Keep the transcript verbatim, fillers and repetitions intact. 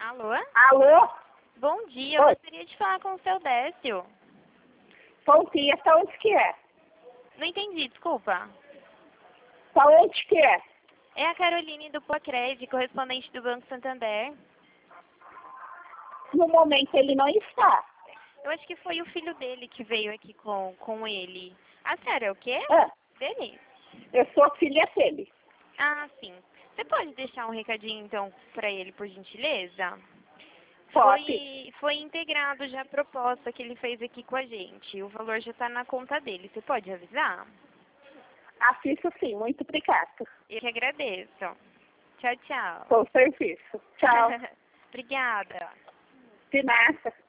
Alô? Alô? Bom dia, eu Oi. gostaria de falar com o seu Décio. Bom dia, pra onde que é? Não entendi, desculpa. Pra onde que é? É a Caroline do Pocred, correspondente do Banco Santander. No momento ele não está. Eu acho que foi o filho dele que veio aqui com, com ele. A senhora é o quê? Ah, Dele? eu sou filha dele. Ah, sim. Você pode deixar um recadinho, então, para ele, por gentileza? Pode. Foi, foi integrado já a proposta que ele fez aqui com a gente. O valor já está na conta dele. Você pode avisar? Assisto sim, muito obrigado. Eu que agradeço. Tchau, tchau. Bom serviço. Tchau. Obrigada. De nada.